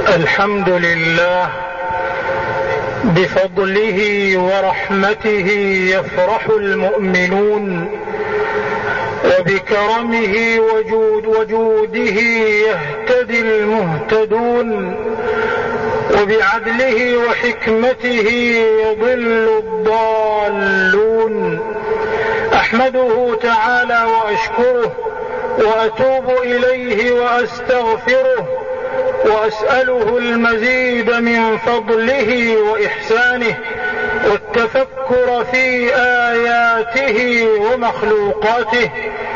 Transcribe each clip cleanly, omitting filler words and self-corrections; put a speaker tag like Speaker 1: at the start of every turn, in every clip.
Speaker 1: الحمد لله بفضله ورحمته يفرح المؤمنون، وبكرمه وجوده يهتدي المهتدون، وبعدله وحكمته يضل الضالون. أحمده تعالى وأشكره وأتوب إليه وأستغفره، وأسأله المزيد من فضله وإحسانه والتفكر في آياته ومخلوقاته.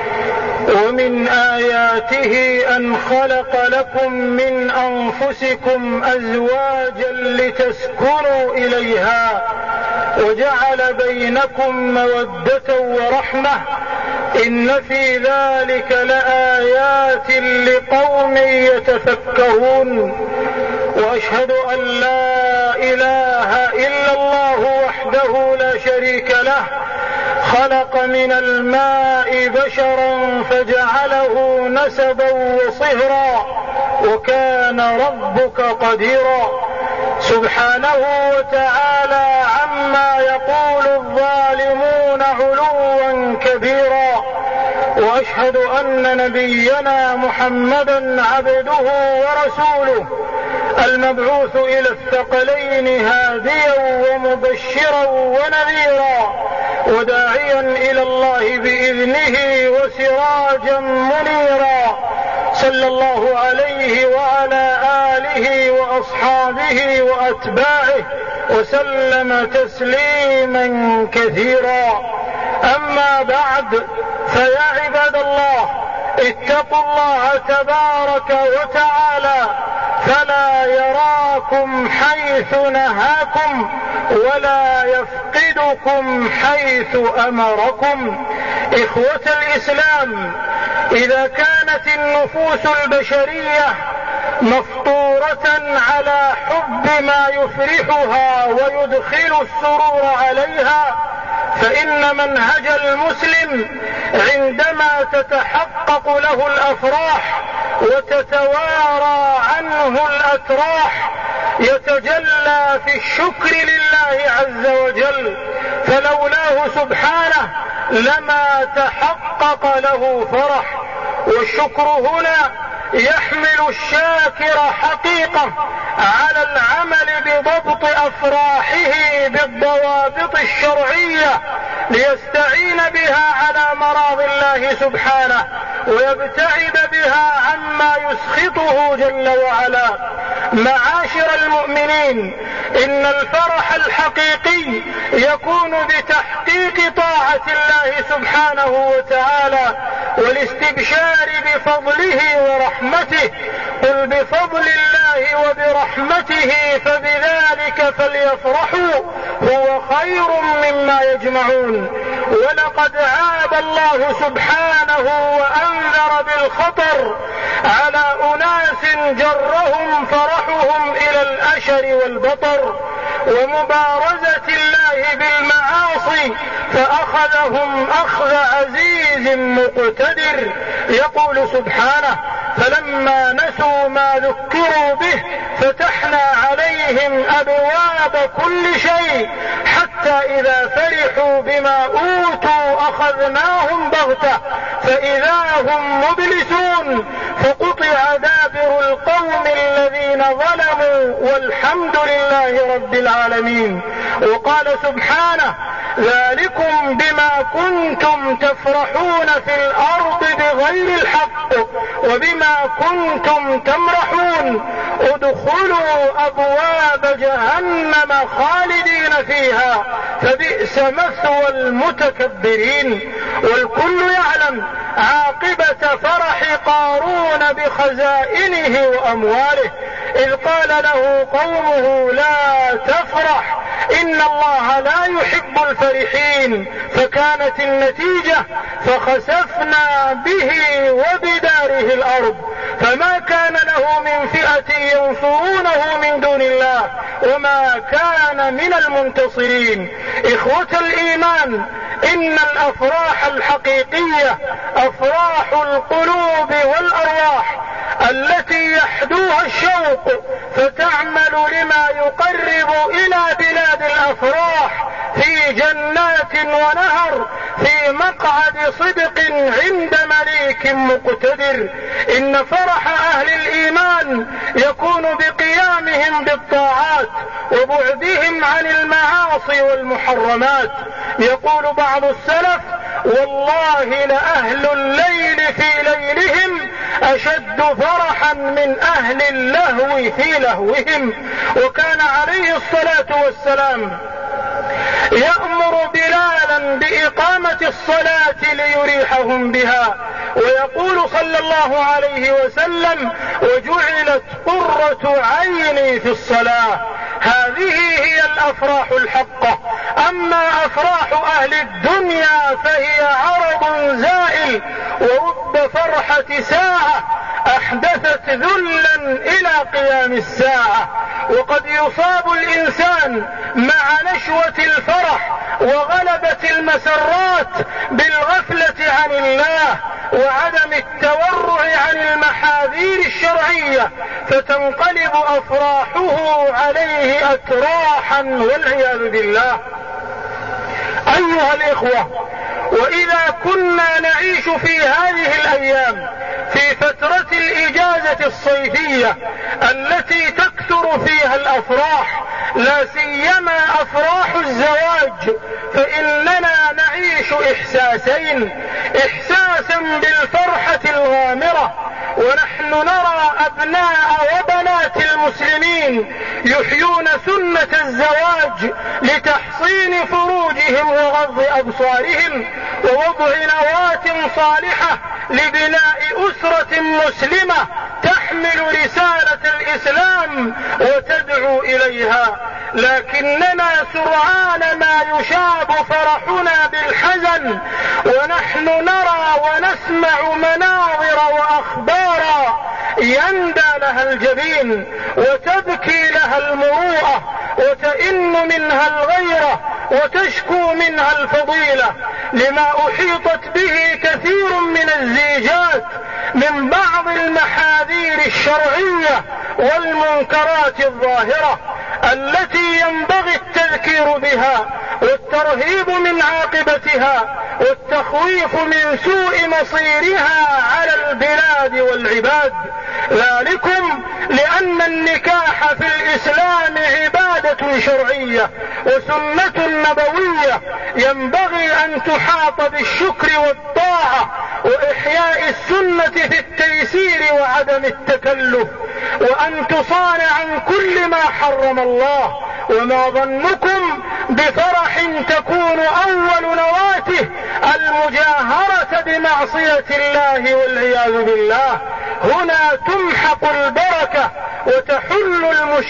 Speaker 1: ومن آياته أن خلق لكم من أنفسكم أزواجا لتسكنوا إليها وجعل بينكم مودة ورحمة، إن في ذلك لآيات لقوم يتفكرون. وأشهد أن لا إله إلا الله وحده لا شريك له، خلق من الماء بشرا فجعله نسبا وصهرا، وكان ربك قديرا. سبحانه وتعالى عما يقول الظالمون علوا كبيرا. وأشهد أن نبينا محمدا عبده ورسوله، المبعوث إلى الثقلين هاديا ومبشرا ونذيرا، وداعيا إلى الله بإذنه وسراجا منيرا، صلى الله عليه وعلى آله وأصحابه وأتباعه وسلم تسليما كثيرا. أما بعد، فيا عباد الله، اتقوا الله تبارك وتعالى، فلا يراكم حيث نهاكم ولا يفقدكم حيث أمركم. إخوة الإسلام، إذا كانت النفوس البشرية مفطورة على حب ما يفرحها ويدخل السرور عليها، فإن منهج المسلم عندما تتحقق له الأفراح وتتوارى عنه الأتراح يتجلى في الشكر لله عز وجل، فلولاه سبحانه لما تحقق له فرح. والشكر هنا يحمل الشاكر حقيقة على العمل بضبط أفراحه بالضوابط الشرعية ليستعين بها على مراضي الله سبحانه، ويبتعد بها عما يسخطه جل وعلا. معاشر المؤمنين، إن الفرح الحقيقي يكون بتحقيق طاعة الله سبحانه وتعالى والاستبشار بفضله ورحمته. قل بفضل الله وبرحمته فبذلك فليفرحوا هو خير مما يجمعون. ولقد عاب الله سبحانه وأنذر بالخطر على أناس جرهم فرحهم إلى الأشر والبطر ومبارزة الله بالمعاصي فأخذهم أخذ عزيز مقتدر. يقول سبحانه: فلما نسوا ما ذكروا به فتحنا عليهم أبواب كل شيء حتى إذا فرحوا بما أوتوا أخذناهم بغتة فإذا هم مبلسون، فقطع دابر القوم الذين ظلموا والحمد لله رب العالمين. وقال سبحانه: ذلكم بما كنتم تفرحون في الأرض بغير الحق وبما كنتم تمرحون ادخلوا أبواب جهنم خالدين فيها فبئس مثوى المتكبرين. والكل يعلم عاقبة فرح قارون بخزائنه وأمواله، إذ قال له قومه: لا تفرح إن الله لا يحب الفرحين. فكانت النتيجة فخسفنا به وبداره الأرض فما كان له من فئة ينصرونه من دون الله وما كان من المنتصرين. إخوة الإيمان، إن الأفراح الحقيقية أفراح القلوب والأرواح التي يحدوها الشوق فتعمل لما يقرب إلى بلاد الأفراح في جنات ونهر في مقعد صدق عند مليك مقتدر. إن فرح أهل الإيمان يكون بقيامهم بالطاعات وبعدهم عن المعاصي والمحرمات. يقول بعض السلف: والله لأهل الليل في ليلهم أشد فرحا من أهل اللهو في لهوهم. وكان عليه الصلاة والسلام يأمر بلالا بإقامة الصلاة ليريحهم بها، ويقول صلى الله عليه وسلم: وجعلت قرة عيني في الصلاة. هذه هي الأفراح الحقة. أما أفراح أهل الدنيا فهي عرض زائل ورب فرحة ساعة أحدثت ذلا إلى قيام الساعة. وقد يصاب الإنسان مع نشوة الفرح وغلبة المسرات بالغفلة عن الله وعدم التورع عن المحاذير الشرعية، فتنقلب أفراحه عليه أتراحا والعياذ بالله. أيها الإخوة، وإذا كنا نعيش في هذه الأيام في فترة الإجازة الصيفية التي تكثر فيها الأفراح، لا سيما أفراح الزواج، فإننا نعيش إحساسين: إحساسا بالفرحة الغامرة، ونحن نرى أبناء وبنات المسلمين يحيون سنة الزواج لتحصين فروجهم وغض أبصارهم ووضع نواة صالحة لبناء أسرة مسلمة تحمل رسالة الإسلام وتدعو إليها. لكننا سرعان ما يشاب فرحنا بالحزن، ونحن نرى ونسمع مناظر وأخبارا يندى لها الجبين وتبكي لها المروءة وتئن منها الغيرة وتشكو منها الفضيلة، لما أحيطت به كثير من الزيجات من بعض المحاذير الشرعية والمنكرات الظاهرة التي ينبغي التذكير بها والترهيب من عاقبتها والتخويف من سوء مصيرها على البلاد والعباد. ذلكم لأن النكاح في الإسلام عبادة شرعية وسنة نبوية ينبغي أن تحاط بالشكر والطاعة وإحياء السنة في التيسير وعدم التكلف، وأن تصان عن كل ما حرم الله. وما ظنكم بفرح تكون أول نواته المجاهرة بمعصية الله والعياذ بالله؟ هنا تمحق البركة وتحل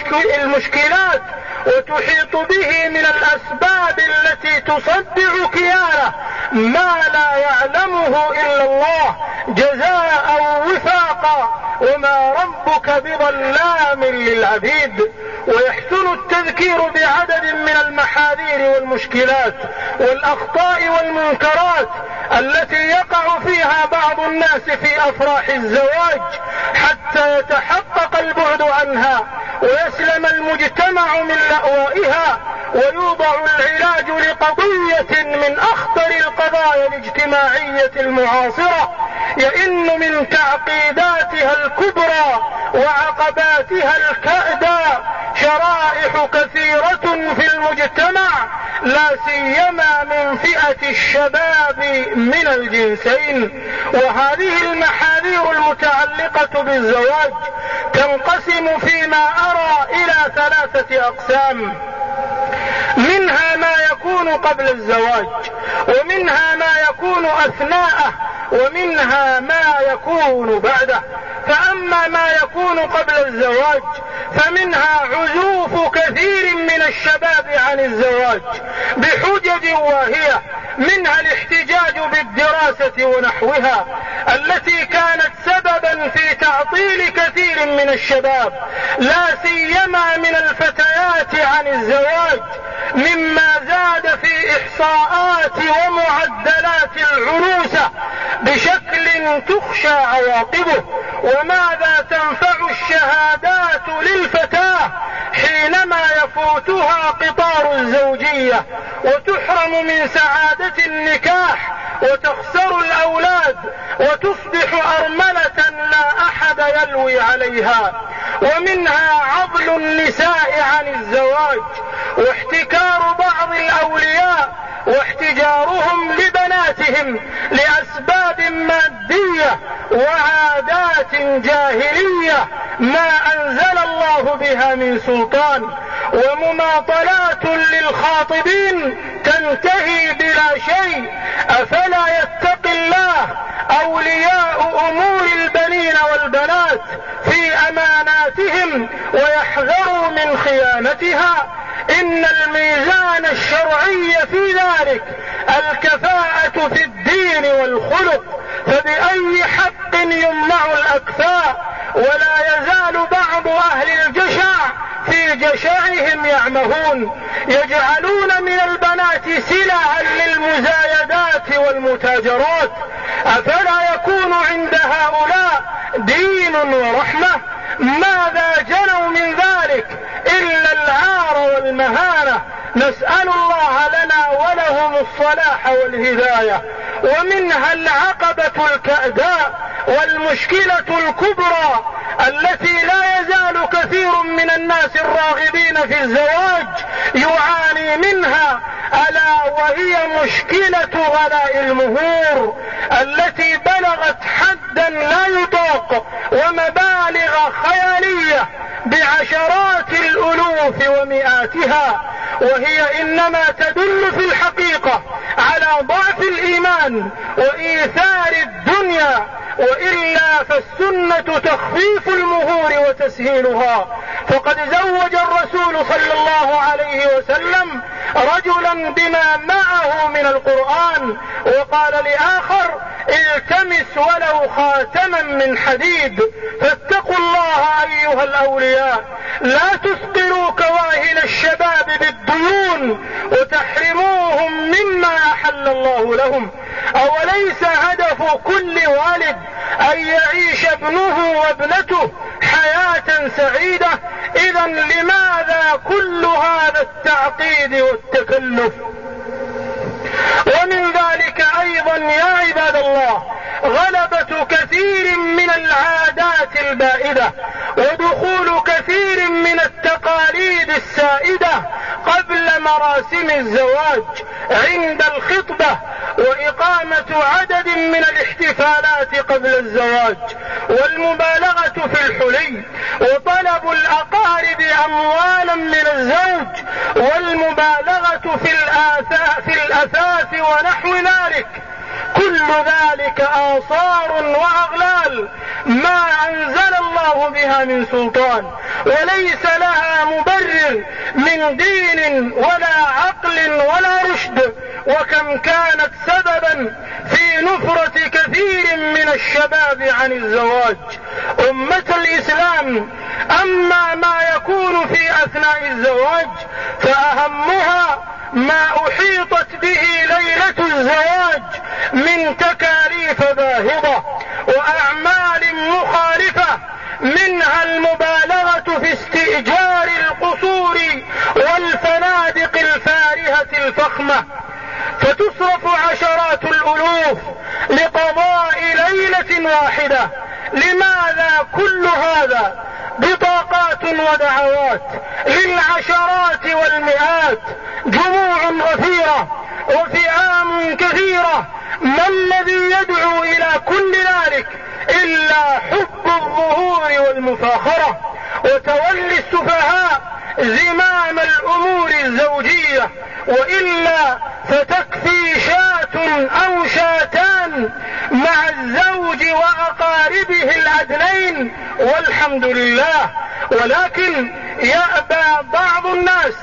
Speaker 1: المشكلات وتحيط به من الأسباب التي تصدع كيانه ما لا يعلمه إلا الله جزاء وفاقا، وما ربك بظلام للعبيد. ويحسن التذكير بعدد من المحاذير والمشكلات والأخطاء والمنكرات التي يقع فيها بعض الناس في أفراح الزواج حتى يتحقق البعد عنها ويسلم المجتمع من لأوائها، ويوضع العلاج لقضية من أخطر القضايا الاجتماعية المعاصرة يئن من تعقيداتها الكبرى وعقباتها الكأدى شرائح كثيرة في المجتمع، لا سيما من فئة الشباب من الجنسين. وهذه المحاذير المتعلقة بالزواج تنقسم فيما أرى إلى 3 أقسام: منها ما يكون قبل الزواج، ومنها ما يكون أثناءه، ومنها ما يكون بعده. فأما ما يكون قبل الزواج فمنها عزوف كثير من الشباب عن الزواج بحجج واهية، منها الاحتجاج بالدراسة ونحوها التي كانت سببا في تعطيل كثير من الشباب لا سيما من الفتيات عن الزواج، مما زاد في إحصاءات ومعدلات العنوسة بشكل تخشى عواقبه. وماذا تنفع الشهادات للفتاة حينما يفوتها قطار الزوجية وتحرم من سعادة النكاح وتخسر الأولاد وتصبح أرملة لا أحد يلوي عليها. ومنها عضل النساء عن الزواج واحتكار بعض الأولياء واحتجارهم لبناتهم لأسباب مادية وعادات جاهلية ما أنزل الله بها من سلطان، ومماطلات للخاطبين تنتهي بلا شيء. أفلا يتقي الله أولياء أمور البنين والبنات في أماناتهم ويحذروا من خيانتها؟ إن الميزان الشرعي في ذلك الكفاءة في الدين والخلق، فبأي حق يمنع الأكفاء؟ ولا يزال بعض أهل الجشع في جشعهم يعمهون، يجعلون من البنات سلعا للمزايدات والمتاجرات. أفلا يكون عند هؤلاء دين ورحمة؟ ماذا جنوا من ذلك إلا العار والمهانة؟ نسأل الله لنا ولهم الصلاح والهداية. ومنها العقبة الكأداء والمشكلة الكبرى التي لا يزال كثير من الناس الراغبين في الزواج يعاني منها، ألا وهي مشكلة غلاء المهور التي بلغت حدا لا يطاق ومبالغ خيالية بعشرات الألوف ومئاتها، وهي إنما تدل في الحقيقة على ضعف الإيمان وإيثار الدنيا، وإلا فالسنة تخفيف المهور وتسهيلها. فقد زوج الرسول صلى الله عليه وسلم رجلا بما معه من القرآن، وقال لآخر التمس ولو خاتما من حديد. فاتقوا الله أيها الأولياء، لا تثقلوا كواهل الشباب بالديون وتحرموهم مما أحل الله لهم. أوليس هدف كل والد أن يعيش ابنه وابنته حياة سعيدة؟ إذن لماذا كل هذا التعقيد والتكلف؟ ومن ذلك أيضا يا عباد الله غلبة كثير من العادات البائدة ودخول كثير من التقاليد السائدة قبل مراسم الزواج عند الخطبة، وإقامة عدد من الاحتفالات قبل الزواج، والمبالغة في الحلي، وطلب الأقارب أموالا من الزوج، والمبالغة في الأثاث ونحو ذلك. كل ذلك آثار وأغلال ما أنزل الله بها من سلطان، وليس لها مبرر من دين ولا عقل ولا رشد، وكم كانت سببا في نفرة كثير من الشباب عن الزواج. أمة الإسلام، أما ما يكون في أثناء الزواج فأهمها ما أحيطت به ليلة الزواج من تكاليف باهظة وأعمال مخالفة، منها المبالغة في استئجار القصور والفنادق الفارهة الفخمة، فتصرف عشرات الألوف لقضاء ليلة واحدة. لماذا كل هذا؟ بطاقات ودعوات للعشرات والمئات، جموع غفيرة وفئام كثيرة. ما الذي يدعو إلى كل ذلك إلا حب الظهور والمفاخرة وتولي السفهاء زمام الأمور الزوجية؟ وإلا فتكفي شاة أو شاتان مع الزوج وأقاربه الأدنين والحمد لله. ولكن يأبى بعض الناس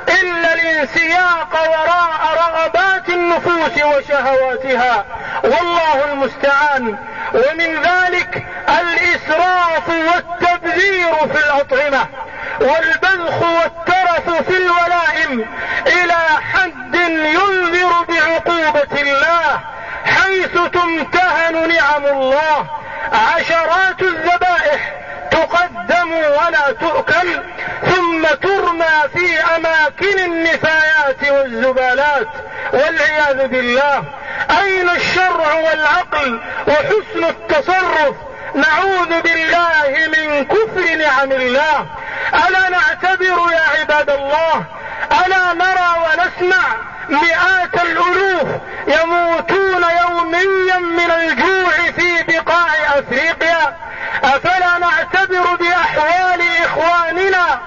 Speaker 1: إلا الانسياق وراء رغبات النفوس وشهواتها، والله المستعان. ومن ذلك الإسراف والتبذير في الأطعمة، والبذخ والترف في الولائم إلى حد ينذر بعقوبة الله، حيث تمتهن نعم الله. عشرات الذبائح تقدم ولا تؤكل، ثم ترمى في أماكن النفايات والزبالات والعياذ بالله. أين الشرع والعقل وحسن التصرف؟ نعوذ بالله من كفر نعم الله. ألا نعتبر يا عباد الله؟ ألا نرى ونسمع مئات الألوف يموتون يوميا من الجوع في بقاع أفريقيا؟ أفلا نعتبر بأحوال إخواننا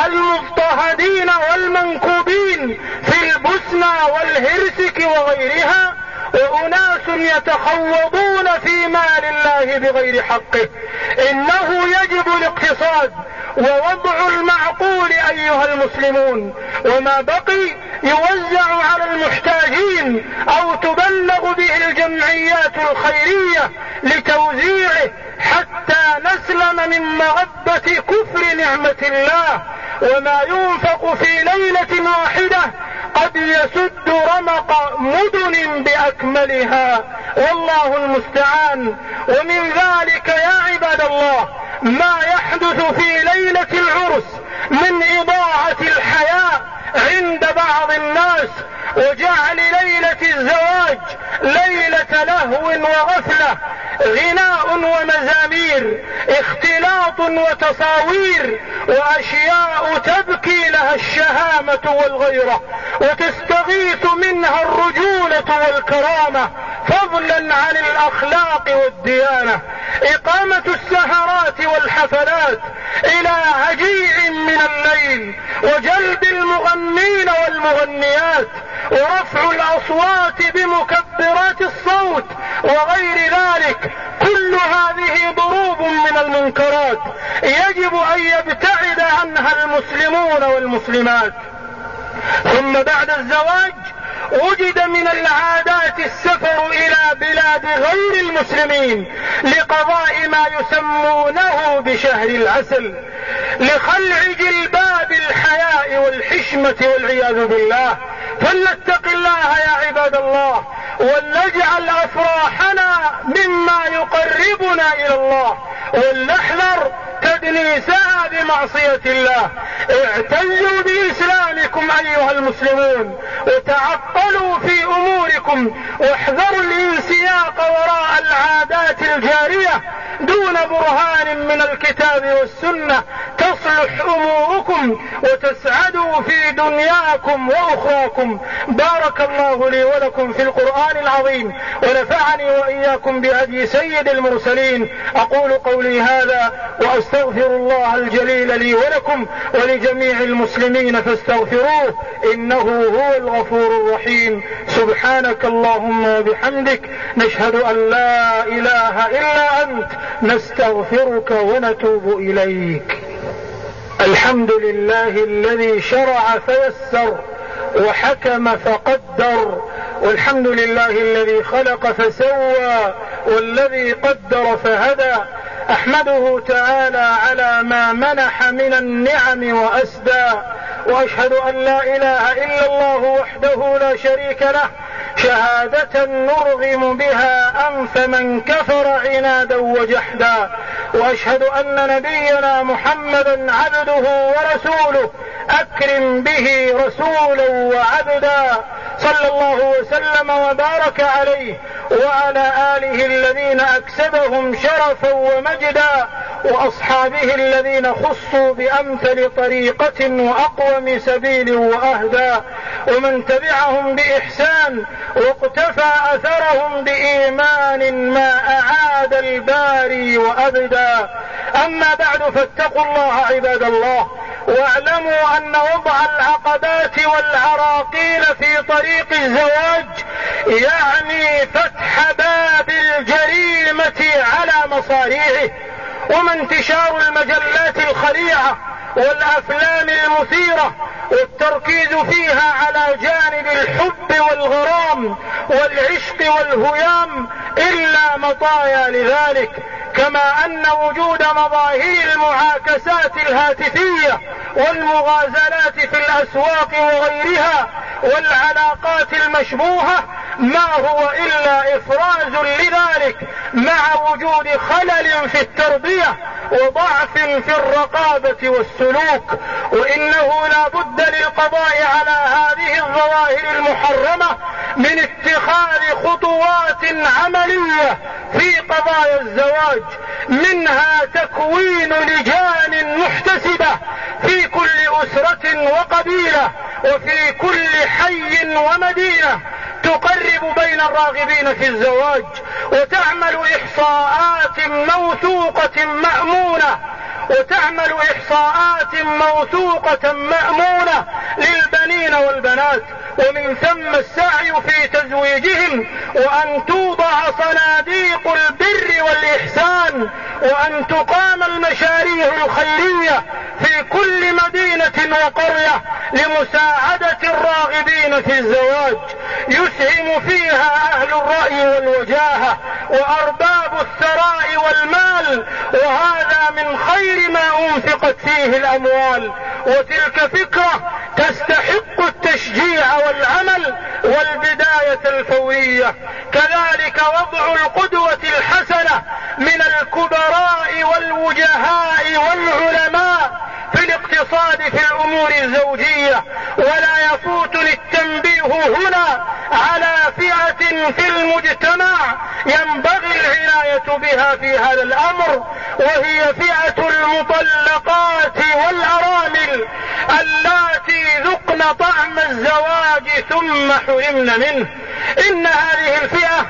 Speaker 1: المضطهدين والمنكوبين في البوسنة والهرسك وغيرها، وأناس يتخوضون في مال الله بغير حقه؟ إنه يجب الاقتصاد ووضع المعقول أيها المسلمون، وما بقي يوزع على المحتاجين أو تبلغ به الجمعيات الخيرية لتوزيعه، حتى نسلم من مغبة كفر نعمة الله. وما ينفق في ليلة واحدة قد يسد رمق مدن بأكملها، والله المستعان. ومن ذلك يا عباد الله ما يحدث في ليلة العرس من إضاعة الحياة عند بعض الناس، وجعل ليلة الزواج ليلة لهو وغفلة، غناء ومزامير، اختلاط وتصاوير، وأشياء تبكي لها الشهامة والغيرة وتستغيث منها الرجولة والكرامة، فضلا عن الأخلاق والديانة. إقامة السهرات والحفلات إلى هجيع من الليل، وجلب المغنين والمغنيات، ورفع الأصوات بمكبرات الصوت وغير ذلك، كل هذه ضروب من المنكرات يجب أن يبتعد عنها المسلمون والمسلمات. ثم بعد الزواج وجد من العادات السفر إلى بلاد غير المسلمين لقضاء ما يسمونه بشهر العسل، لخلع جلباب الحياء والحشمة والعياذ بالله. فلنتق الله يا عباد الله، ولنجعل أفراحنا مما يقربنا إلى الله، ولنحذر تدنيسها بمعصية الله. اعتزوا بإسلامكم أيها المسلمون، وتعقلوا في أموركم، واحذروا الانسياق وراء العادات الجارية دون برهان من الكتاب والسنة، تصلح أموركم وتسعدوا في دنياكم وأخراكم. بارك الله لي ولكم في القرآن العظيم، ونفعني وإياكم بهدي سيد المرسلين. أقول قولي هذا وأستغفر الله الجليل لي ولكم ولجميع المسلمين، فاستغفروه إنه هو الغفور الرحيم. سبحانك اللهم وبحمدك، نشهد أن لا إله إلا أنت، نستغفرك ونتوب إليك. الحمد لله الذي شرع فيسر وحكم فقدر، والحمد لله الذي خلق فسوى والذي قدر فهدى. أحمده تعالى على ما منح من النعم وأسدى، وأشهد أن لا إله إلا الله وحده لا شريك له، شهادة نرغم بها أنف من كفر عنادا وجحدا. وأشهد أن نبينا محمدا عبده ورسوله، أكرم به رسولا وعبدا، صلى الله وسلم وبارك عليه وعلى آله الذين أكسبهم شرفا ومجدا، وأصحابه الذين خصوا بأمثل طريقة وأقوم سبيل وأهدى، ومن تبعهم بإحسان واقتفى أثرهم بإيمان ما أعاد الباري وأبدا. أما بعد، فاتقوا الله عباد الله، واعلموا أن وضع العقبات والعراقيل في طريق الزواج يعني فتح باب الجريمة على مصاريعه، وما انتشار المجلات الخليعة والأفلام المثيرة والتركيز فيها على جانب الحب والغرام والعشق والهيام إلا مطايا لذلك، كما أن وجود مظاهر المعاكسات الهاتفية والمغازلات في الأسواق وغيرها والعلاقات المشبوهة ما هو إلا إفراز لذلك، مع وجود خلل في التربية وضعف في الرقابة والسلوك. وإنه لا بد للقضاء على هذه الظواهر المحرمة من اتخاذ خطوات عملية في قضايا الزواج، منها تكوين لجان محتسبة في كل أسرة وقبيلة وفي كل حي ومدينة تقرب بين الراغبين في الزواج، وتعمل إحصاءات موثوقة مأمونة للبنين والبنات، ومن ثم السعي في تزويجهم، وأن توضع صناديق البر والإحسان، وأن تقام المشاريع الخيرية في كل مدينة وقرية لمساعدة الراغبين في الزواج، يسهم فيها أهل الرأي والوجاهة وأرباب الثراء والمال، وهذا من خير ما أنفقت فيه الأموال. وتلك فكرة تستحق التشجيع والعمل والبداية الفورية. كذلك وضع القدوة الحسنة من الكبراء والوجهاء والعلماء في الاقتصاد في الأمور الزوجية. ولا يفوتني التنبيه هنا على فئة في المجتمع ينبغي العناية بها في هذا الأمر، وهي فئة المطلقات والأرامل اللاتي ذقن طعم الزواج ثم حرمن منه. إن هذه الفئة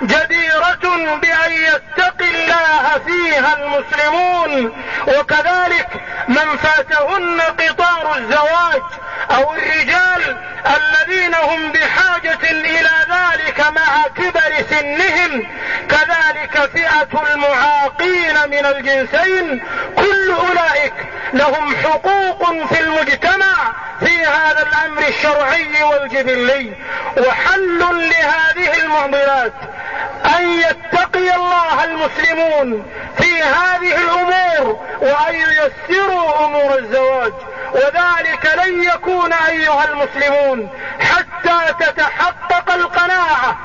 Speaker 1: جديرة بأن يتقي الله فيها المسلمون، وكذلك من فاتهن قطار الزواج أو الرجال الذين هم بحاجة إلى ذلك مع كبر سنهم، كذلك فئة المعاقين من الجنسين، كل أولئك لهم حقوق في المجتمع في هذا الأمر الشرعي والجبلي. وحل لهذه المعضلات أن يتقي الله المسلمون في هذه الأمور وأن ييسروا أمور الزواج، وذلك لن يكون أيها المسلمون حتى تتحقق القناعة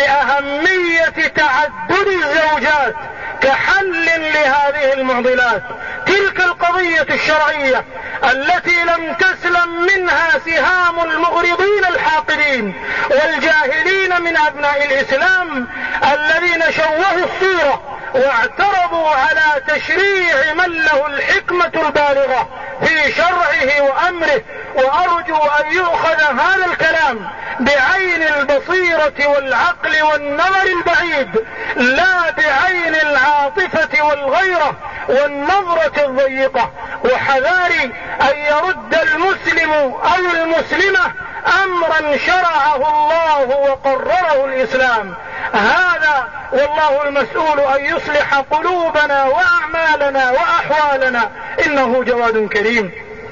Speaker 1: بأهمية تعدد الزوجات كحل لهذه المعضلات. تلك القضية الشرعية التي لم تسلم منها سهام المغرضين الحاقدين والجاهلين من أبناء الإسلام الذين شوهوا الصورة واعترضوا على تشريع من له الحكمة البالغة في شرعه وأمره. وأرجو أن يؤخذ هذا الكلام بعين البصيرة والعقل والنظر البعيد، لا بعين العاطفة والغيرة والنظرة الضيقة. وحذاري أن يرد المسلم أو المسلمة أمرا شرعه الله وقرره الإسلام. هذا والله المسؤول أن يصلح قلوبنا وأعمالنا وأحوالنا، إنه جواد كريم.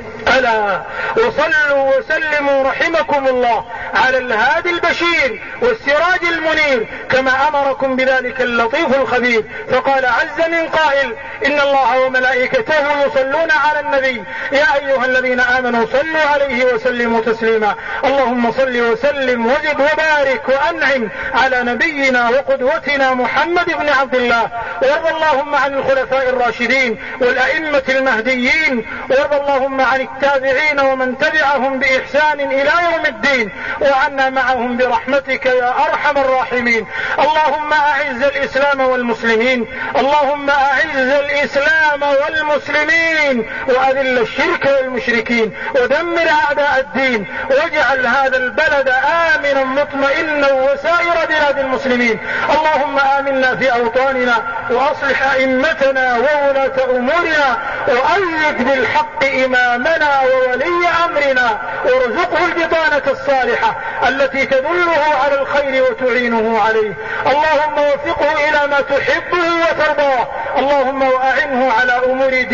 Speaker 1: ألا وصلوا وسلموا رحمكم الله على الهادي البشير والسراج المنير كما أمركم بذلك اللطيف الخبير. فقال عز من قائل: إن الله وملائكته يصلون على النبي يا أيها الذين آمنوا صلوا عليه وسلموا تسليما. اللهم صل وسلم وزد وبارك وأنعم على نبينا وقدوتنا محمد بن عبد الله. وارض اللهم عن الخلفاء الراشدين والأئمة المهديين، وارض اللهم عن التابعين ومن تبعهم بإحسان إلى يوم الدين، وعنا معهم برحمتك يا أرحم الراحمين. اللهم أعز الإسلام والمسلمين، اللهم أعز الإسلام والمسلمين، وأذل الشرك والمشركين، ودمر أعداء الدين، واجعل هذا البلد آمنا مطمئنا وسائر بلاد المسلمين. اللهم آمنا في أوطاننا، وأصلح أئمتنا وولاة أمورنا، وأيد بالحق إمامنا وولي أمرنا، وارزقه البطانة الصالحة التي تدله على الخير وتعينه عليه. اللهم وفقه إلى ما تحبه وترضاه. اللهم وأعنه على أمور دينه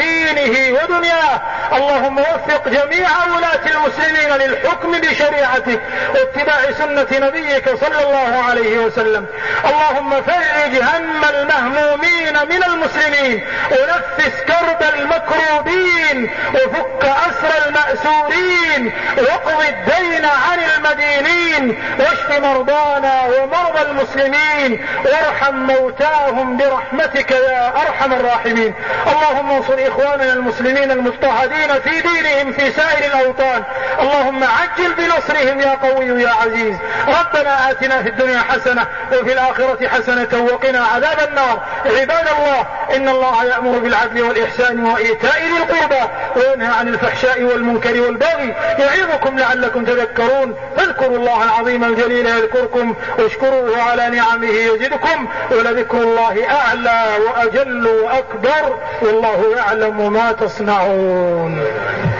Speaker 1: دينه ودنياه. اللهم وفق جميع ولاة المسلمين للحكم بشريعتك واتباع سنة نبيك صلى الله عليه وسلم. اللهم فرج هم المهمومين من المسلمين ونفس كرب المكروبين وفك أسر المأسورين واقض الدين عن المدينين واشف مرضانا ومرضى المسلمين وارحم موتاهم برحمتك يا أرحم الراحمين. اللهم انصر إخواننا المسلمين المضطهدين في دينهم في سائر الأوطان. اللهم عجل بنصرهم يا قوي يا عزيز. ربنا آتنا في الدنيا حسنة وفي الآخرة حسنة وقنا عذاب النار. عباد الله، إن الله يأمر بالعدل والإحسان وإيتاء ذي القربى وينهى عن الفحشاء والمنكر والبغي يعظكم لعلكم تذكرون. فاذكروا الله العظيم الجليل يذكركم واشكروه على نعمه يزدكم ولذكر الله أعلى وأجل وأكبر والله يعلم ما تصنعون.